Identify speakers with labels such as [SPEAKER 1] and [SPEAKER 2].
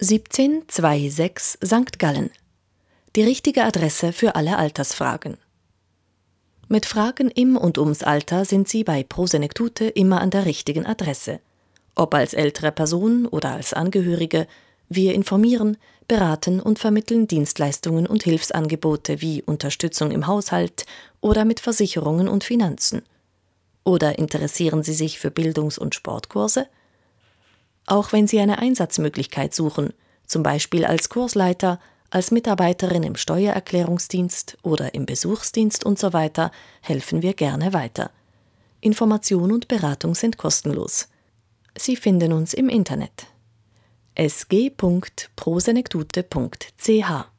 [SPEAKER 1] 1726 St. Gallen. Die richtige Adresse für alle Altersfragen. Mit Fragen im und ums Alter sind Sie bei Pro Senectute immer an der richtigen Adresse. Ob als ältere Person oder als Angehörige, wir informieren, beraten und vermitteln Dienstleistungen und Hilfsangebote wie Unterstützung im Haushalt oder mit Versicherungen und Finanzen. Oder interessieren Sie sich für Bildungs- und Sportkurse? Auch wenn Sie eine Einsatzmöglichkeit suchen, zum Beispiel als Kursleiter, als Mitarbeiterin im Steuererklärungsdienst oder im Besuchsdienst usw., helfen wir gerne weiter. Information und Beratung sind kostenlos. Sie finden uns im Internet sg.prosenectute.ch